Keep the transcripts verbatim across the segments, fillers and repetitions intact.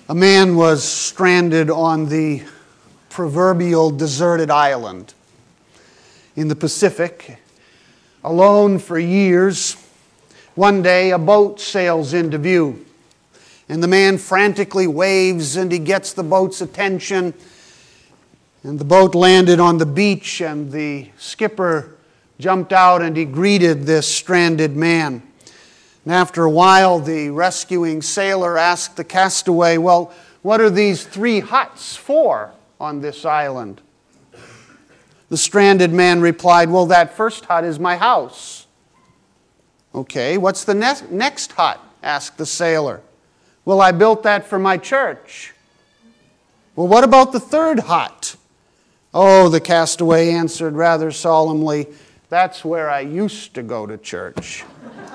A man was stranded on the proverbial deserted island in the Pacific, alone for years. One day a boat sails into view, and the man frantically waves and he gets the boat's attention, and the boat landed on the beach, and the skipper jumped out and he greeted this stranded man. And after a while, the rescuing sailor asked the castaway, "Well, what are these three huts for on this island?" The stranded man replied, "Well, that first hut is my house." "Okay, what's the ne- next hut?" asked the sailor. "Well, I built that for my church." "Well, what about the third hut?" "Oh," the castaway answered rather solemnly, "that's where I used to go to church."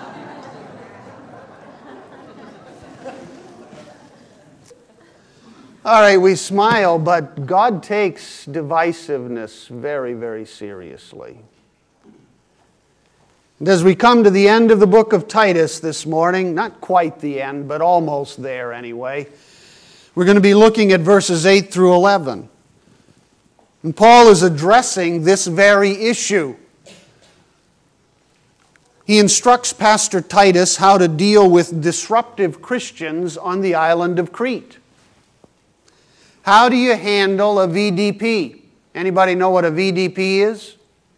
All right, we smile, but God takes divisiveness very, very seriously. And as we come to the end of the book of Titus this morning, not quite the end, but almost there anyway, we're going to be looking at verses eight through eleven. And Paul is addressing this very issue. He instructs Pastor Titus how to deal with disruptive Christians on the island of Crete. How do you handle a V D P? Anybody know what a V D P is?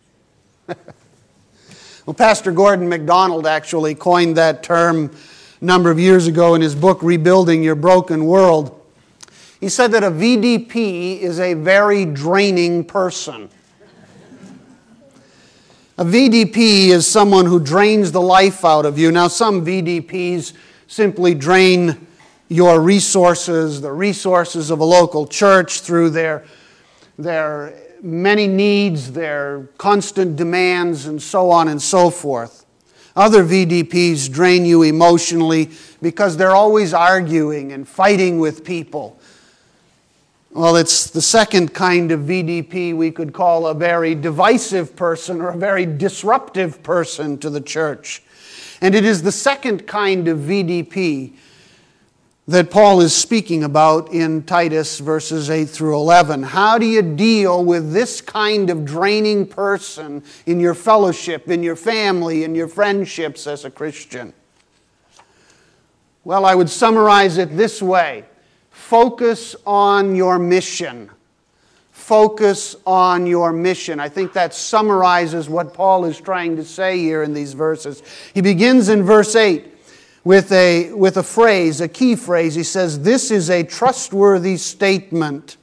Well, Pastor Gordon MacDonald actually coined that term a number of years ago in his book, Rebuilding Your Broken World. He said that a V D P is a very draining person. A V D P is someone who drains the life out of you. Now, some V D Ps simply drain your resources, the resources of a local church through their, their many needs, their constant demands, and so on and so forth. Other V D Ps drain you emotionally because they're always arguing and fighting with people. Well, it's the second kind of V D P we could call a very divisive person or a very disruptive person to the church. And it is the second kind of V D P that Paul is speaking about in Titus verses eight through eleven. How do you deal with this kind of draining person in your fellowship, in your family, in your friendships as a Christian? Well, I would summarize it this way. Focus on your mission. Focus on your mission. I think that summarizes what Paul is trying to say here in these verses. He begins in verse eight. With a, with a phrase, a key phrase. He says, "This is a trustworthy statement."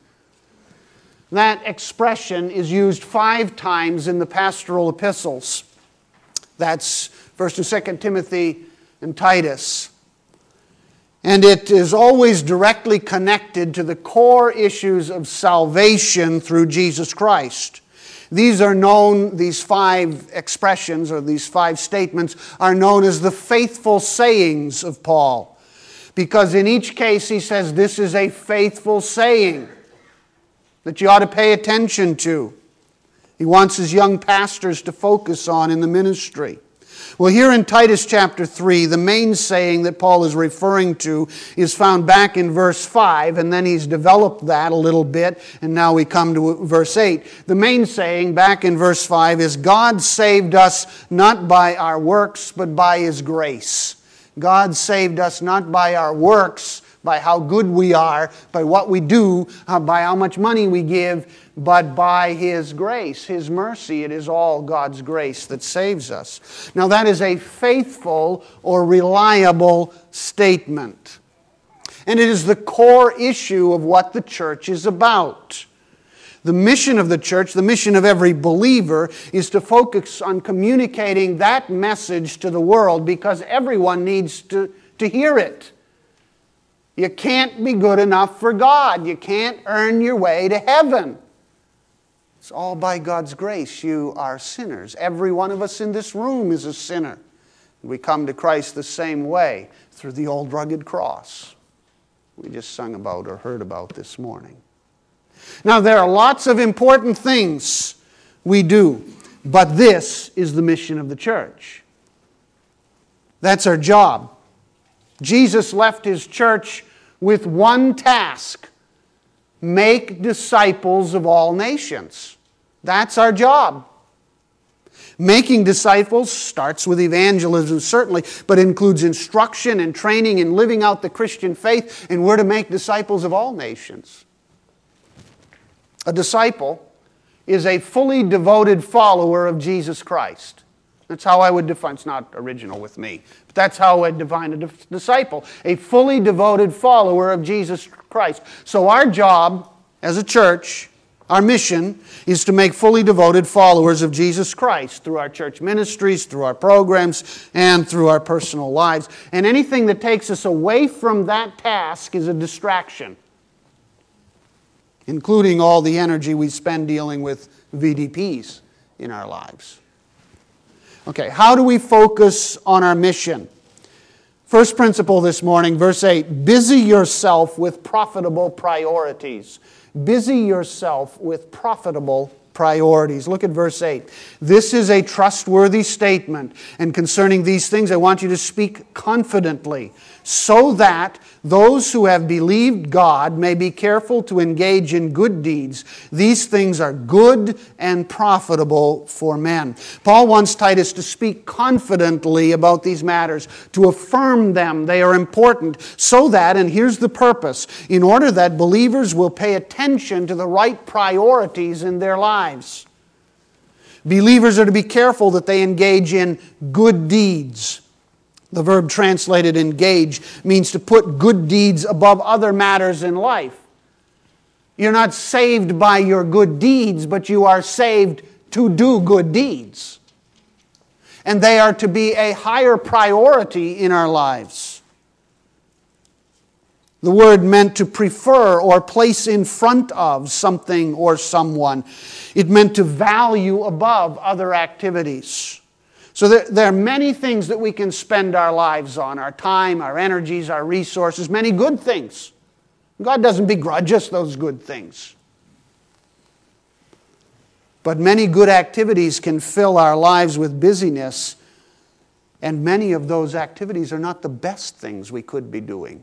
That expression is used five times in the pastoral epistles. That's First and Second Timothy and Titus. And it is always directly connected to the core issues of salvation through Jesus Christ. These are known, these five expressions or these five statements are known as the faithful sayings of Paul. Because in each case he says this is a faithful saying that you ought to pay attention to. He wants his young pastors to focus on in the ministry. Well, here in Titus chapter three, the main saying that Paul is referring to is found back in verse five, and then he's developed that a little bit, and now we come to verse eight. The main saying back in verse five is, God saved us not by our works, but by His grace. God saved us not by our works, by how good we are, by what we do, by how much money we give, but by His grace, His mercy. It is all God's grace that saves us. Now that is a faithful or reliable statement. And it is the core issue of what the church is about. The mission of the church, the mission of every believer, is to focus on communicating that message to the world because everyone needs to, to hear it. You can't be good enough for God. You can't earn your way to heaven. It's all by God's grace. You are sinners. Every one of us in this room is a sinner. We come to Christ the same way, through the old rugged cross we just sung about or heard about this morning. Now, there are lots of important things we do, but this is the mission of the church. That's our job. Jesus left His church with one task: make disciples of all nations. That's our job. Making disciples starts with evangelism, certainly, but includes instruction and training in living out the Christian faith, and we're to make disciples of all nations. A disciple is a fully devoted follower of Jesus Christ. That's how I would define, it's not original with me, but that's how I define a disciple. A fully devoted follower of Jesus Christ. So our job as a church, our mission, is to make fully devoted followers of Jesus Christ through our church ministries, through our programs, and through our personal lives. And anything that takes us away from that task is a distraction, including all the energy we spend dealing with V D Ps in our lives. Okay, how do we focus on our mission? First principle this morning, verse eight, busy yourself with profitable priorities. Busy yourself with profitable priorities. Look at verse eight. This is a trustworthy statement, and concerning these things I want you to speak confidently, so that those who have believed God may be careful to engage in good deeds. These things are good and profitable for men. Paul wants Titus to speak confidently about these matters, to affirm them. They are important, so that, and here's the purpose, in order that believers will pay attention to the right priorities in their lives. Believers are to be careful that they engage in good deeds. The verb translated engage means to put good deeds above other matters in life. You're not saved by your good deeds, but you are saved to do good deeds. And they are to be a higher priority in our lives. The word meant to prefer or place in front of something or someone. It meant to value above other activities. So there, there are many things that we can spend our lives on, our time, our energies, our resources, many good things. God doesn't begrudge us those good things. But many good activities can fill our lives with busyness, and many of those activities are not the best things we could be doing.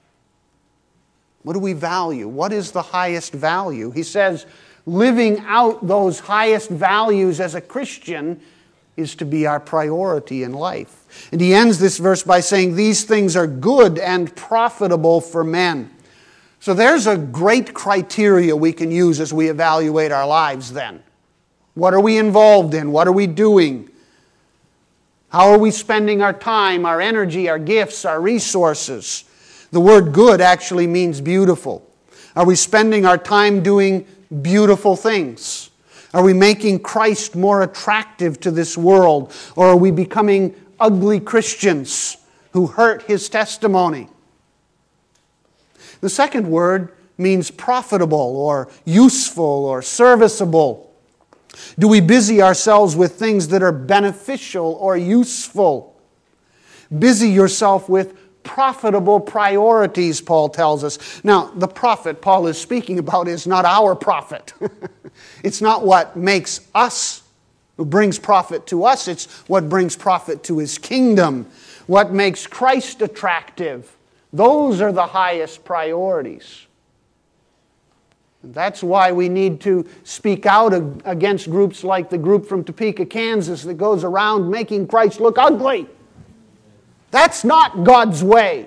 What do we value? What is the highest value? He says, living out those highest values as a Christian is to be our priority in life. And he ends this verse by saying, these things are good and profitable for men. So there's a great criteria we can use as we evaluate our lives then. What are we involved in? What are we doing? How are we spending our time, our energy, our gifts, our resources? The word good actually means beautiful. Are we spending our time doing beautiful things? Are we making Christ more attractive to this world? Or are we becoming ugly Christians who hurt His testimony? The second word means profitable or useful or serviceable. Do we busy ourselves with things that are beneficial or useful? Busy yourself with profitable priorities, Paul tells us. Now, the profit Paul is speaking about is not our profit. It's not what makes us, who brings profit to us. It's what brings profit to His kingdom. What makes Christ attractive. Those are the highest priorities. And that's why we need to speak out against groups like the group from Topeka, Kansas that goes around making Christ look ugly. That's not God's way.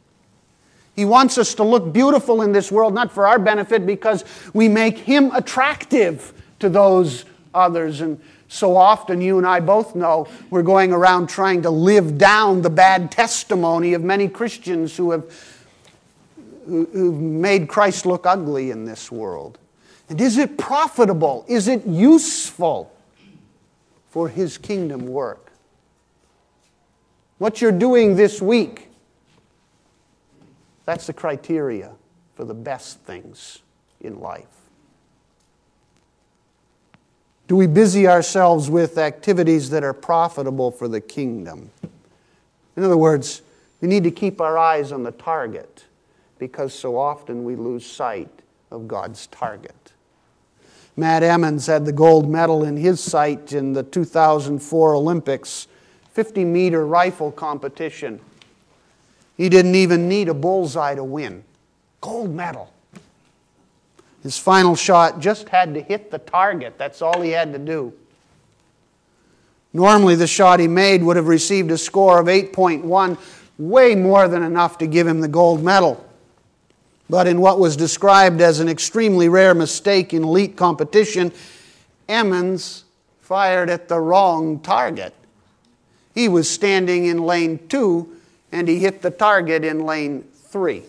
He wants us to look beautiful in this world, not for our benefit, because we make Him attractive to those others. And so often, you and I both know, we're going around trying to live down the bad testimony of many Christians who have who, who've made Christ look ugly in this world. And is it profitable? Is it useful for His kingdom work? What you're doing this week, that's the criteria for the best things in life. Do we busy ourselves with activities that are profitable for the kingdom? In other words, we need to keep our eyes on the target, because so often we lose sight of God's target. Matt Emmons had the gold medal in his sight in the two thousand four Olympics fifty meter rifle competition. He didn't even need a bullseye to win. Gold medal. His final shot just had to hit the target. That's all he had to do. Normally, the shot he made would have received a score of eight point one, way more than enough to give him the gold medal. But in what was described as an extremely rare mistake in elite competition, Emmons fired at the wrong target. He was standing in lane two, and he hit the target in lane three.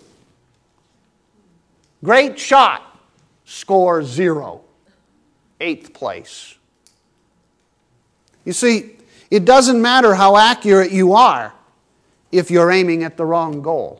Great shot. Score zero. Eighth place. You see, it doesn't matter how accurate you are if you're aiming at the wrong goal.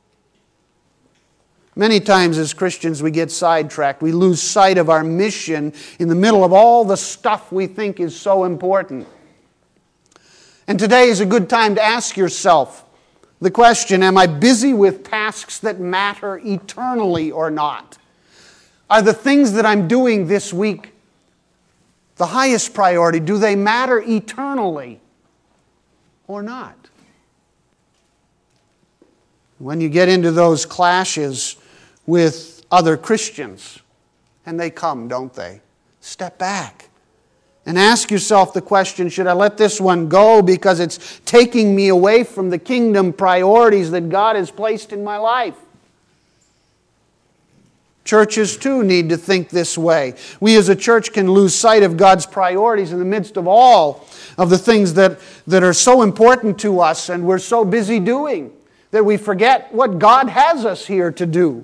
Many times as Christians we get sidetracked. We lose sight of our mission in the middle of all the stuff we think is so important. And today is a good time to ask yourself the question, am I busy with tasks that matter eternally or not? Are the things that I'm doing this week the highest priority? Do they matter eternally or not? When you get into those clashes with other Christians, and they come, don't they? Step back and ask yourself the question, should I let this one go because it's taking me away from the kingdom priorities that God has placed in my life? Churches, too, need to think this way. We as a church can lose sight of God's priorities in the midst of all of the things that, that are so important to us and we're so busy doing that we forget what God has us here to do.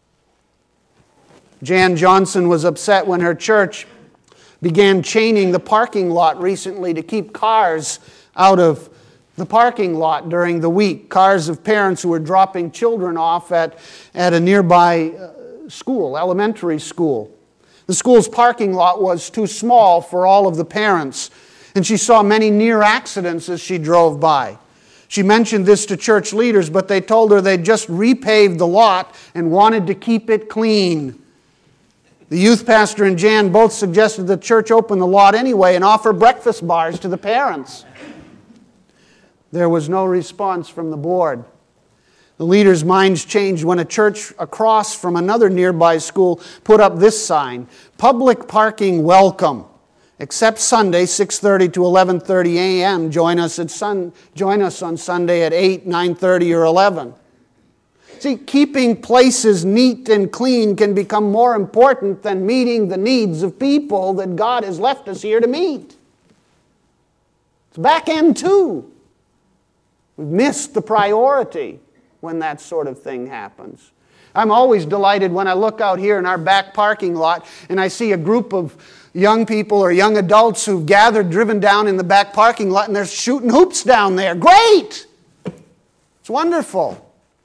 Jan Johnson was upset when her church began chaining the parking lot recently to keep cars out of the parking lot during the week. Cars of parents who were dropping children off at, at a nearby uh, school, elementary school. The school's parking lot was too small for all of the parents, and she saw many near accidents as she drove by. She mentioned this to church leaders, but they told her they'd just repaved the lot and wanted to keep it clean. The youth pastor and Jan both suggested the church open the lot anyway and offer breakfast bars to the parents. There was no response from the board. The leaders' minds changed when a church across from another nearby school put up this sign, "Public parking welcome. Except Sunday, six thirty to eleven thirty a.m. Join us at sun, join us on Sunday at eight, nine thirty, or eleven. See, keeping places neat and clean can become more important than meeting the needs of people that God has left us here to meet. It's back end too. We've missed the priority when that sort of thing happens. I'm always delighted when I look out here in our back parking lot and I see a group of young people or young adults who've gathered, driven down in the back parking lot, and they're shooting hoops down there. Great! It's wonderful.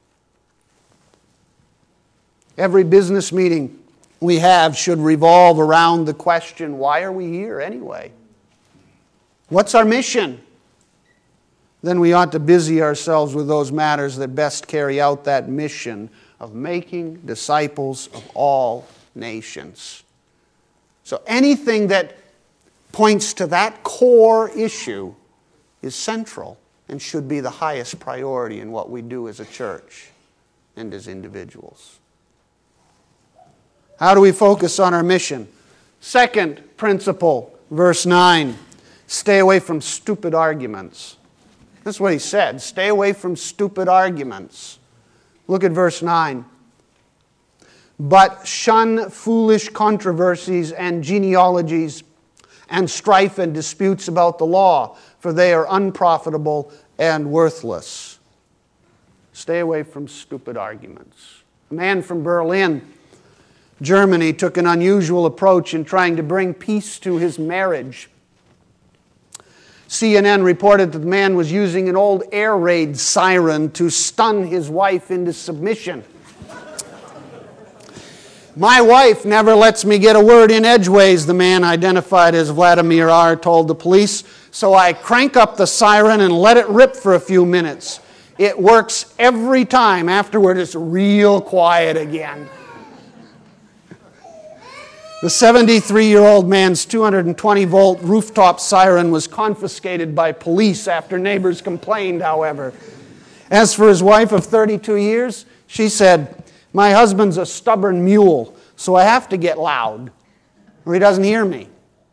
Every business meeting we have should revolve around the question, why are we here anyway? What's our mission? Then we ought to busy ourselves with those matters that best carry out that mission of making disciples of all nations. So anything that points to that core issue is central and should be the highest priority in what we do as a church and as individuals. How do we focus on our mission? Second principle, verse nine, stay away from stupid arguments. That's what he said, stay away from stupid arguments. Look at verse nine. But shun foolish controversies and genealogies and strife and disputes about the law, for they are unprofitable and worthless. Stay away from stupid arguments. A man from Berlin, Germany, took an unusual approach in trying to bring peace to his marriage. C N N reported that the man was using an old air raid siren to stun his wife into submission. My wife never lets me get a word in edgeways, the man identified as Vladimir R. told the police, so I crank up the siren and let it rip for a few minutes. It works every time. Afterward, it's real quiet again. The seventy-three-year-old man's two hundred twenty volt rooftop siren was confiscated by police after neighbors complained, however. As for his wife of thirty-two years, she said, My husband's a stubborn mule, so I have to get loud, or he doesn't hear me.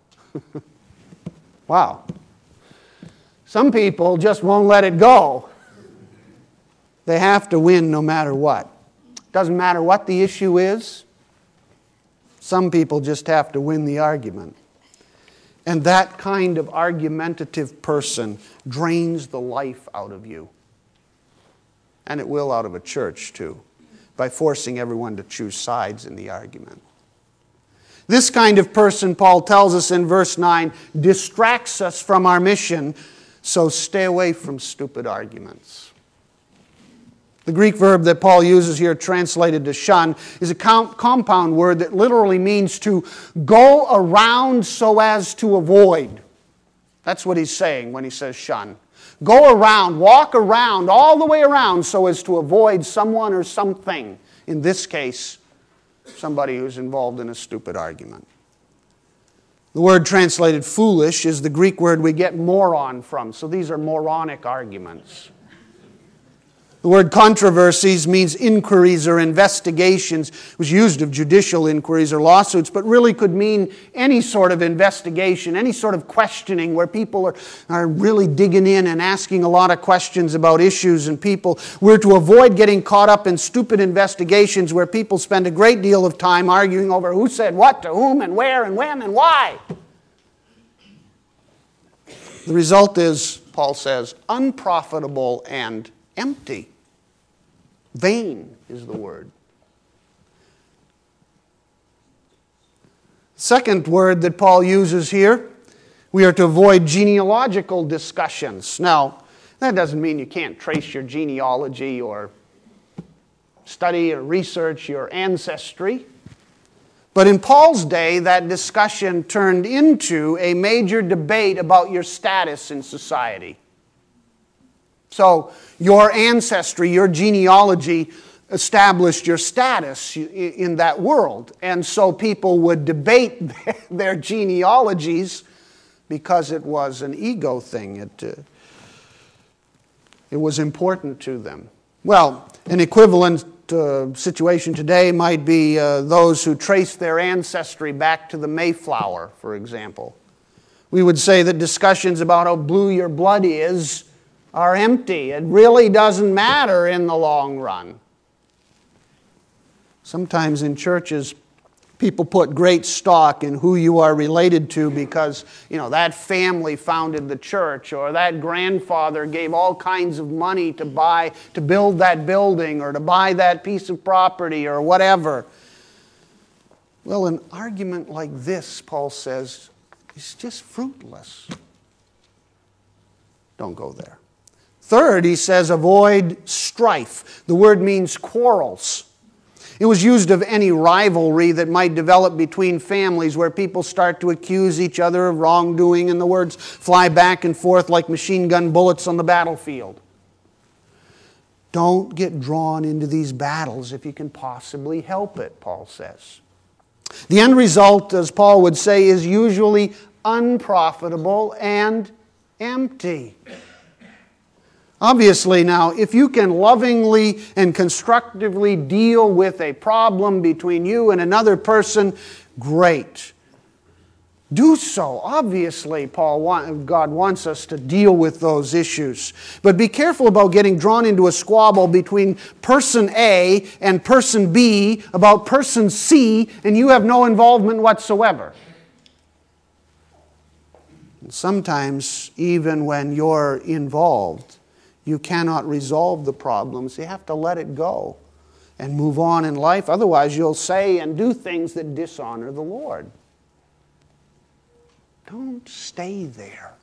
Wow. Some people just won't let it go. They have to win no matter what. Doesn't matter what the issue is. Some people just have to win the argument. And that kind of argumentative person drains the life out of you. And it will out of a church too, by forcing everyone to choose sides in the argument. This kind of person, Paul tells us in verse nine, distracts us from our mission, so stay away from stupid arguments. The Greek verb that Paul uses here, translated to shun, is a com- compound word that literally means to go around so as to avoid. That's what he's saying when he says shun. Go around, walk around, all the way around so as to avoid someone or something. In this case, somebody who's involved in a stupid argument. The word translated foolish is the Greek word we get moron from. So these are moronic arguments. The word controversies means inquiries or investigations. It was used of judicial inquiries or lawsuits, but really could mean any sort of investigation, any sort of questioning where people are, are really digging in and asking a lot of questions about issues and people. We're to avoid getting caught up in stupid investigations where people spend a great deal of time arguing over who said what to whom and where and when and why. The result is, Paul says, unprofitable and empty. Vain is the word. Second word that Paul uses here, we are to avoid genealogical discussions. Now, that doesn't mean you can't trace your genealogy or study or research your ancestry. But in Paul's day, that discussion turned into a major debate about your status in society. So your ancestry, your genealogy established your status in that world. And so people would debate their genealogies because it was an ego thing. It, uh, it was important to them. Well, an equivalent uh, situation today might be uh, those who trace their ancestry back to the Mayflower, for example. We would say that discussions about how blue your blood is are empty. It really doesn't matter in the long run. Sometimes in churches, people put great stock in who you are related to because, you know, that family founded the church, or that grandfather gave all kinds of money to buy, to build that building, or to buy that piece of property, or whatever. Well, an argument like this, Paul says, is just fruitless. Don't go there. Third, he says, avoid strife. The word means quarrels. It was used of any rivalry that might develop between families where people start to accuse each other of wrongdoing and the words fly back and forth like machine gun bullets on the battlefield. Don't get drawn into these battles if you can possibly help it, Paul says. The end result, as Paul would say, is usually unprofitable and empty. Obviously now, if you can lovingly and constructively deal with a problem between you and another person, great. Do so. Obviously, Paul, want, God wants us to deal with those issues. But be careful about getting drawn into a squabble between person A and person B about person C, and you have no involvement whatsoever. Sometimes, even when you're involved, you cannot resolve the problems. You have to let it go and move on in life. Otherwise, you'll say and do things that dishonor the Lord. Don't stay there.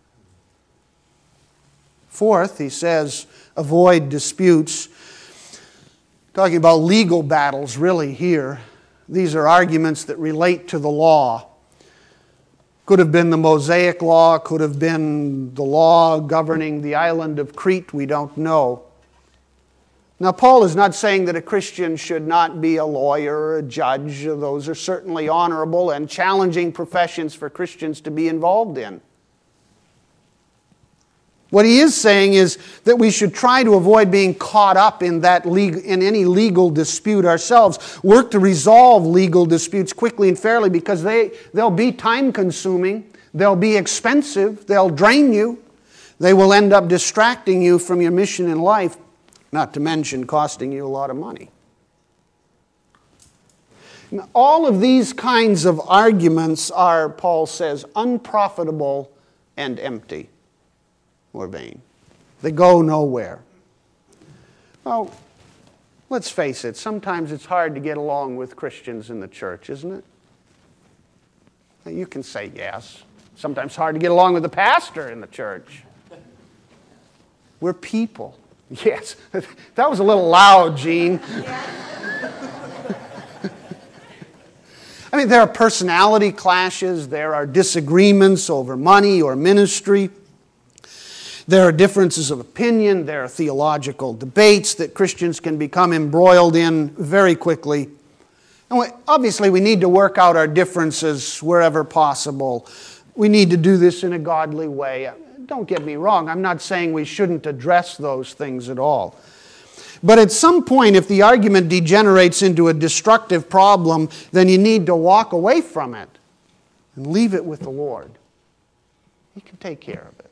Fourth, he says, avoid disputes. Talking about legal battles, really, here. These are arguments that relate to the law. Could have been the Mosaic law, could have been the law governing the island of Crete, we don't know. Now, Paul is not saying that a Christian should not be a lawyer or a judge. Those are certainly honorable and challenging professions for Christians to be involved in. What he is saying is that we should try to avoid being caught up in that leg- in any legal dispute ourselves. Work to resolve legal disputes quickly and fairly, because they, they'll be time-consuming, they'll be expensive, they'll drain you, they will end up distracting you from your mission in life, not to mention costing you a lot of money. Now, all of these kinds of arguments are, Paul says, unprofitable and empty. Or vain. They go nowhere. Well, let's face it, sometimes it's hard to get along with Christians in the church, isn't it? You can say yes. Sometimes it's hard to get along with the pastor in the church. We're people. Yes, that was a little loud, Gene. I mean, there are personality clashes, there are disagreements over money or ministry. There are differences of opinion, there are theological debates that Christians can become embroiled in very quickly. And we, obviously we need to work out our differences wherever possible. We need to do this in a godly way. Don't get me wrong, I'm not saying we shouldn't address those things at all. But at some point, if the argument degenerates into a destructive problem, then you need to walk away from it and leave it with the Lord. He can take care of it.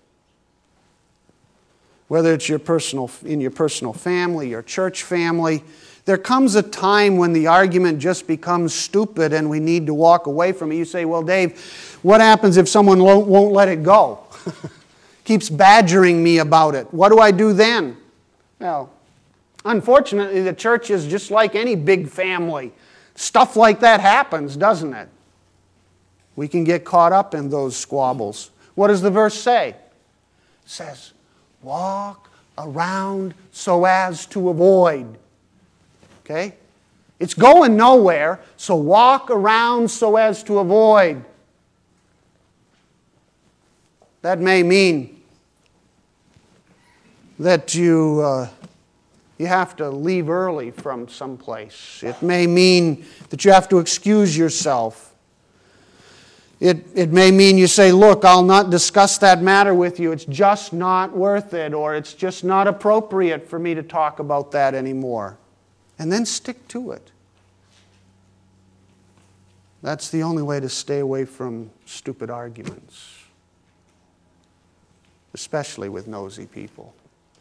Whether it's your personal, in your personal family, your church family, there comes a time when the argument just becomes stupid and we need to walk away from it. You say, well, Dave, what happens if someone won't let it go? Keeps badgering me about it. What do I do then? Well, unfortunately, the church is just like any big family. Stuff like that happens, doesn't it? We can get caught up in those squabbles. What does the verse say? It says, walk around so as to avoid. Okay? It's going nowhere, so walk around so as to avoid. That may mean that you, uh, you have to leave early from someplace. It may mean that you have to excuse yourself. It, it may mean you say, look, I'll not discuss that matter with you. It's just not worth it, or it's just not appropriate for me to talk about that anymore. And then stick to it. That's the only way to stay away from stupid arguments, especially with nosy people.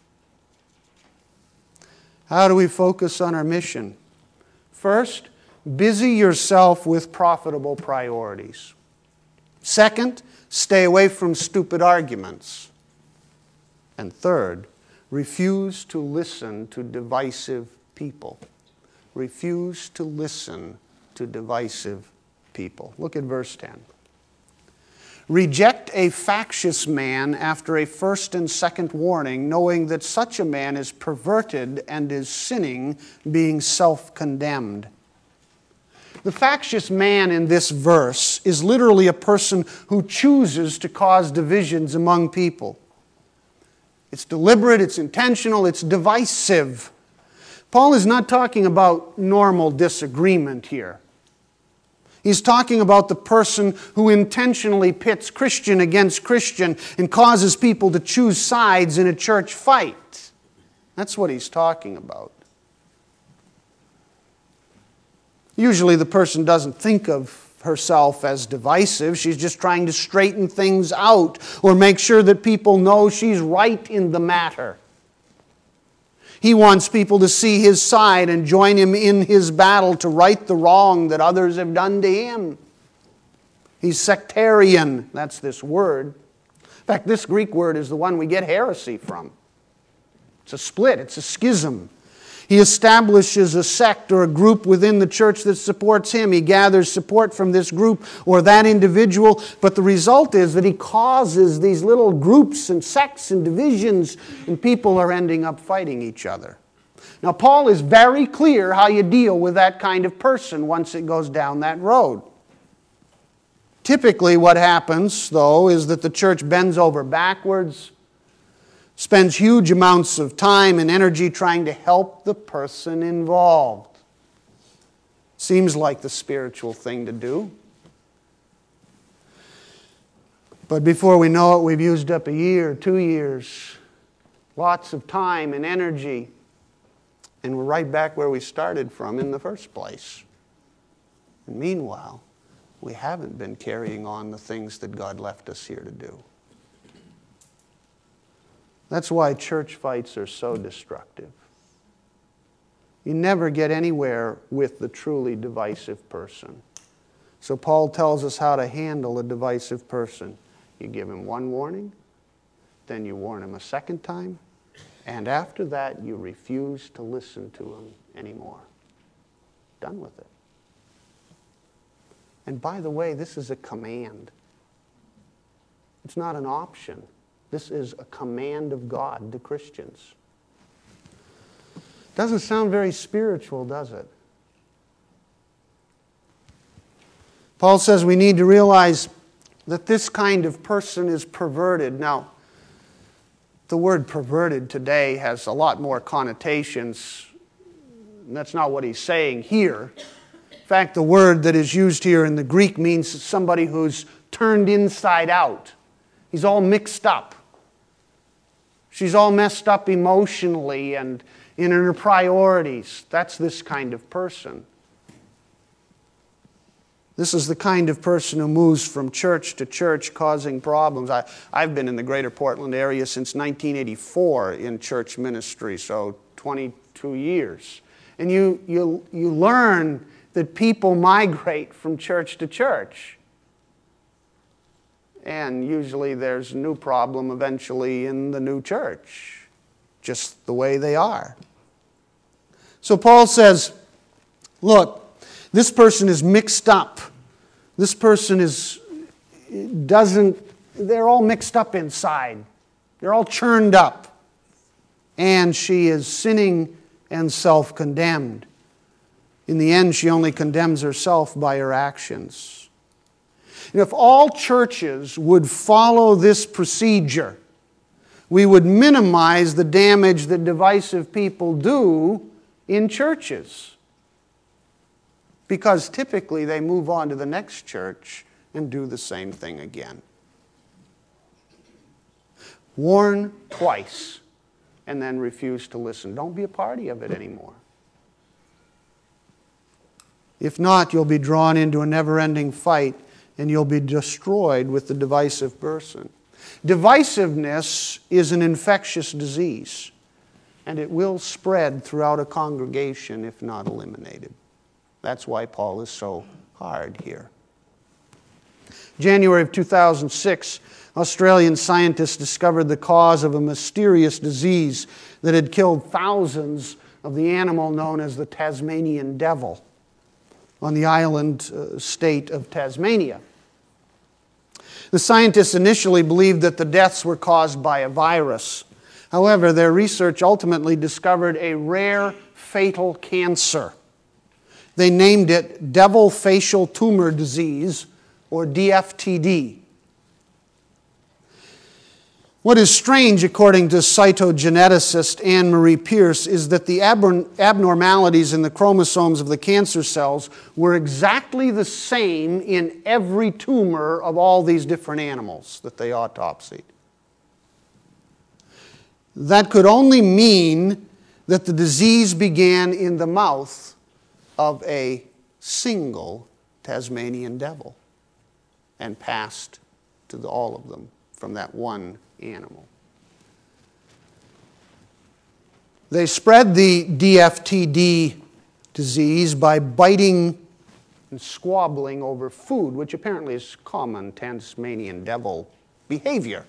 How do we focus on our mission? First, busy yourself with profitable priorities. Second, stay away from stupid arguments. And third, refuse to listen to divisive people. Refuse to listen to divisive people. Look at verse ten. Reject a factious man after a first and second warning, knowing that such a man is perverted and is sinning, being self-condemned. The factious man in this verse is literally a person who chooses to cause divisions among people. It's deliberate, it's intentional, it's divisive. Paul is not talking about normal disagreement here. He's talking about the person who intentionally pits Christian against Christian and causes people to choose sides in a church fight. That's what he's talking about. Usually the person doesn't think of herself as divisive. She's just trying to straighten things out or make sure that people know she's right in the matter. He wants people to see his side and join him in his battle to right the wrong that others have done to him. He's sectarian. That's this word. In fact, this Greek word is the one we get heresy from. It's a split. It's a schism. He establishes a sect or a group within the church that supports him. He gathers support from this group or that individual, but the result is that he causes these little groups and sects and divisions, and people are ending up fighting each other. Now, Paul is very clear how you deal with that kind of person once it goes down that road. Typically what happens, though, is that the church bends over backwards, spends huge amounts of time and energy trying to help the person involved. Seems like the spiritual thing to do. But before we know it, we've used up a year, two years, lots of time and energy, and we're right back where we started from in the first place. And meanwhile, we haven't been carrying on the things that God left us here to do. That's why church fights are so destructive. You never get anywhere with the truly divisive person. So Paul tells us how to handle a divisive person. You give him one warning, then you warn him a second time, and after that you refuse to listen to him anymore. Done with it. And by the way, this is a command. It's not an option. This is a command of God to Christians. Doesn't sound very spiritual, does it? Paul says we need to realize that this kind of person is perverted. Now, the word perverted today has a lot more connotations. And that's not what he's saying here. In fact, the word that is used here in the Greek means somebody who's turned inside out. He's all mixed up. She's all messed up emotionally and in her priorities. That's this kind of person. This is the kind of person who moves from church to church causing problems. I, I've been in the greater Portland area since nineteen eighty-four in church ministry, so twenty-two years. And you, you, you learn that people migrate from church to church. And usually there's a new problem eventually in the new church, just the way they are. So Paul says, look, this person is mixed up. This person is, doesn't, they're all mixed up inside. They're all churned up. And she is sinning and self-condemned. In the end, she only condemns herself by her actions. And if all churches would follow this procedure, we would minimize the damage that divisive people do in churches. Because typically they move on to the next church and do the same thing again. Warn twice and then refuse to listen. Don't be a party of it anymore. If not, you'll be drawn into a never-ending fight and you'll be destroyed with the divisive person. Divisiveness is an infectious disease, and it will spread throughout a congregation if not eliminated. That's why Paul is so hard here. January of two thousand six, Australian scientists discovered the cause of a mysterious disease that had killed thousands of the animal known as the Tasmanian devil on the island uh, state of Tasmania. The scientists initially believed that the deaths were caused by a virus. However, their research ultimately discovered a rare fatal cancer. They named it devil facial tumor disease, or D F T D. What is strange, according to cytogeneticist Anne-Marie Pierce, is that the abnormalities in the chromosomes of the cancer cells were exactly the same in every tumor of all these different animals that they autopsied. That could only mean that the disease began in the mouth of a single Tasmanian devil and passed to the, all of them from that one animal. They spread the D F T D disease by biting and squabbling over food, which apparently is common Tasmanian devil behavior.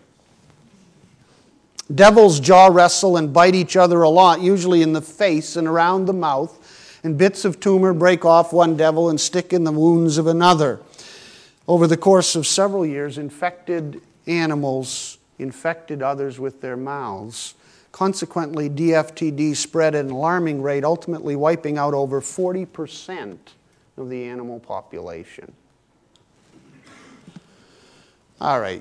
Devils jaw wrestle and bite each other a lot, usually in the face and around the mouth, and bits of tumor break off one devil and stick in the wounds of another. Over the course of several years, infected animals infected others with their mouths. Consequently, D F T D spread at an alarming rate, ultimately wiping out over forty percent of the animal population. All right.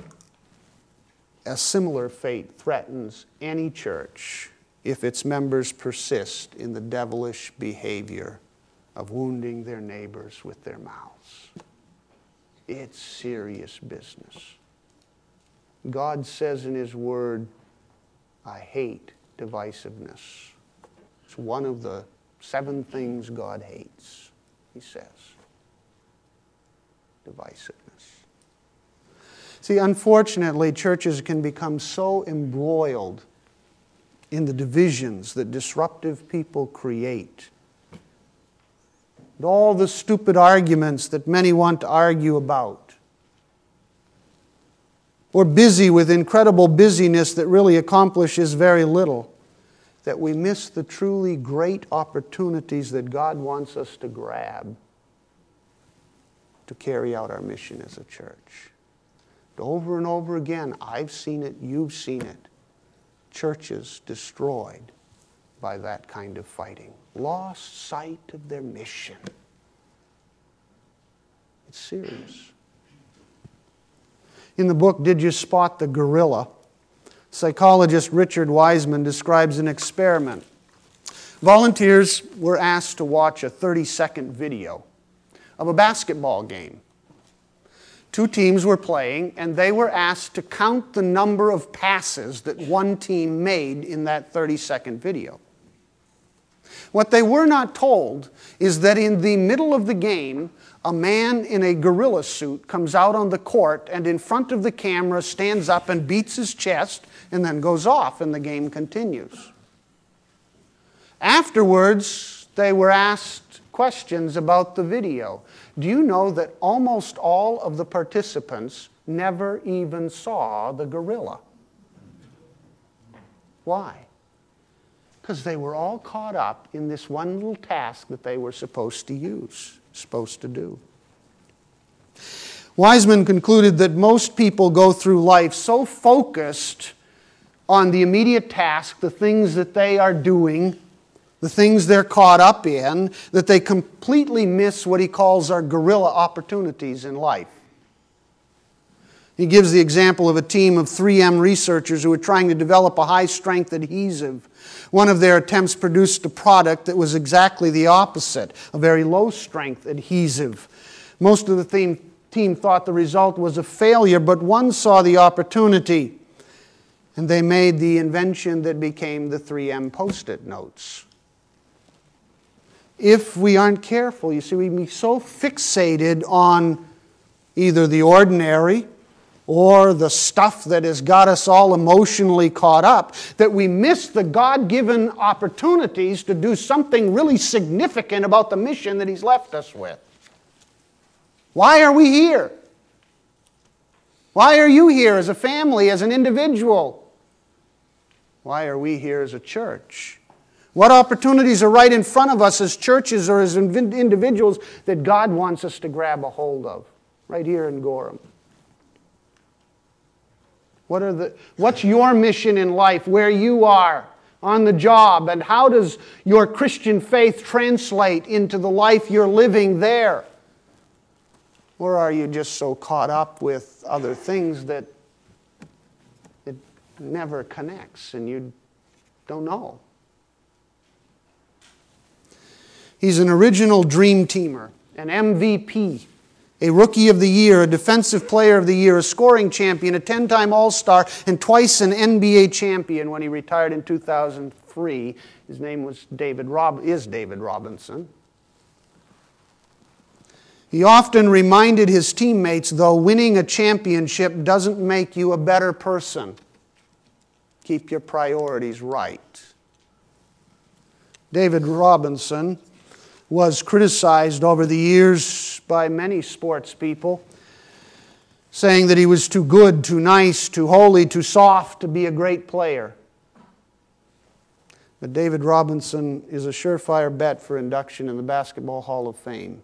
A similar fate threatens any church if its members persist in the devilish behavior of wounding their neighbors with their mouths. It's serious business. God says in His Word, I hate divisiveness. It's one of the seven things God hates, He says. Divisiveness. See, unfortunately, churches can become so embroiled in the divisions that disruptive people create. And all the stupid arguments that many want to argue about. Or busy with incredible busyness that really accomplishes very little. That we miss the truly great opportunities that God wants us to grab to carry out our mission as a church. Over and over again, I've seen it, you've seen it. Churches destroyed by that kind of fighting. Lost sight of their mission. It's serious. In the book, Did You Spot the Gorilla? Psychologist Richard Wiseman describes an experiment. Volunteers were asked to watch a thirty-second video of a basketball game. Two teams were playing, and they were asked to count the number of passes that one team made in that thirty-second video. What they were not told is that in the middle of the game, a man in a gorilla suit comes out on the court and in front of the camera stands up and beats his chest and then goes off, and the game continues. Afterwards, they were asked questions about the video. Do you know that almost all of the participants never even saw the gorilla? Why? Because they were all caught up in this one little task that they were supposed to use, supposed to do. Wiseman concluded that most people go through life so focused on the immediate task, the things that they are doing, the things they're caught up in, that they completely miss what he calls our gorilla opportunities in life. He gives the example of a team of three M researchers who were trying to develop a high-strength adhesive. One of their attempts produced a product that was exactly the opposite, a very low-strength adhesive. Most of the team, team thought the result was a failure, but one saw the opportunity, and they made the invention that became the three M Post-it notes. If we aren't careful, you see, we'd be so fixated on either the ordinary or the stuff that has got us all emotionally caught up that we miss the God-given opportunities to do something really significant about the mission that He's left us with. Why are we here? Why are you here as a family, as an individual? Why are we here as a church? What opportunities are right in front of us as churches or as individuals that God wants us to grab a hold of? Right here in Gorham. What are the, what's your mission in life, where you are, on the job, and how does your Christian faith translate into the life you're living there? Or are you just so caught up with other things that it never connects and you don't know? He's an original dream teamer, an M V P, a Rookie of the Year, a Defensive Player of the Year, a scoring champion, a ten-time All-Star, and twice an N B A champion when he retired in two thousand three. His name was David Rob- is David Robinson. He often reminded his teammates, though, winning a championship doesn't make you a better person. Keep your priorities right. David Robinson was criticized over the years by many sports people, saying that he was too good, too nice, too holy, too soft to be a great player. But David Robinson is a surefire bet for induction in the Basketball Hall of Fame.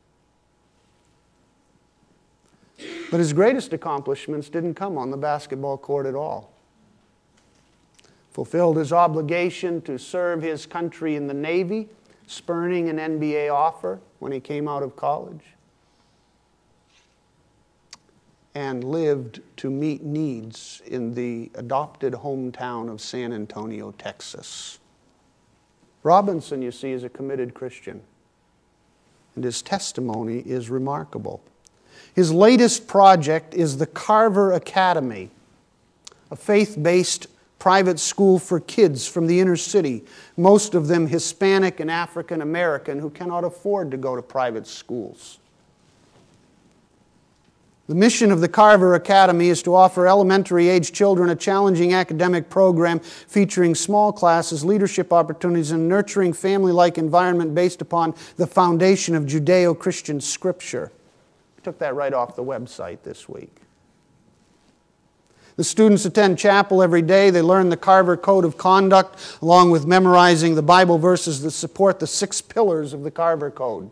But his greatest accomplishments didn't come on the basketball court at all. Fulfilled his obligation to serve his country in the Navy, spurning an N B A offer when he came out of college, and lived to meet needs in the adopted hometown of San Antonio, Texas. Robinson, you see, is a committed Christian, and his testimony is remarkable. His latest project is the Carver Academy. a faith-based private school for kids from the inner city, most of them Hispanic and African American who cannot afford to go to private schools. The mission of the Carver Academy is to offer elementary-age children a challenging academic program featuring small classes, leadership opportunities, and a nurturing family-like environment based upon the foundation of Judeo-Christian Scripture. I took that right off the website this week. The students attend chapel every day. They learn the Carver Code of Conduct, along with memorizing the Bible verses that support the six pillars of the Carver Code.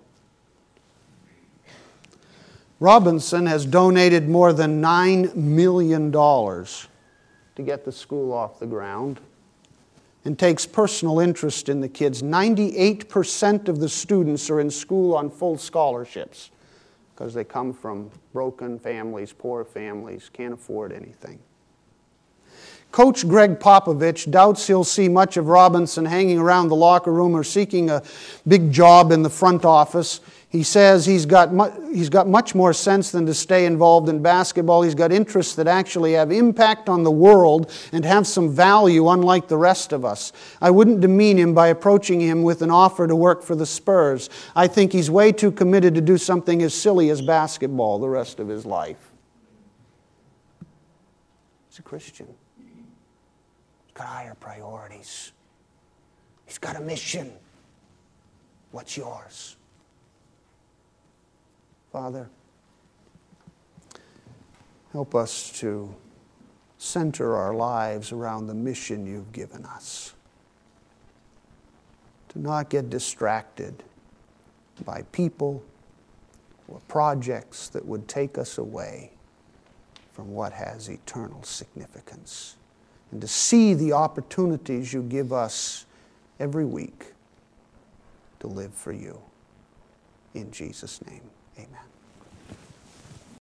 Robinson has donated more than nine million dollars to get the school off the ground and takes personal interest in the kids. ninety-eight percent of the students are in school on full scholarships because they come from broken families, poor families, can't afford anything. Coach Greg Popovich doubts he'll see much of Robinson hanging around the locker room or seeking a big job in the front office. He says he's got, mu- he's got much more sense than to stay involved in basketball. He's got interests that actually have impact on the world and have some value unlike the rest of us. I wouldn't demean him by approaching him with an offer to work for the Spurs. I think he's way too committed to do something as silly as basketball the rest of his life. He's a Christian. He's got higher priorities. He's got a mission. What's yours? Father, help us to center our lives around the mission you've given us. To not get distracted by people or projects that would take us away from what has eternal significance. And to see the opportunities you give us every week to live for you. In Jesus' name, amen.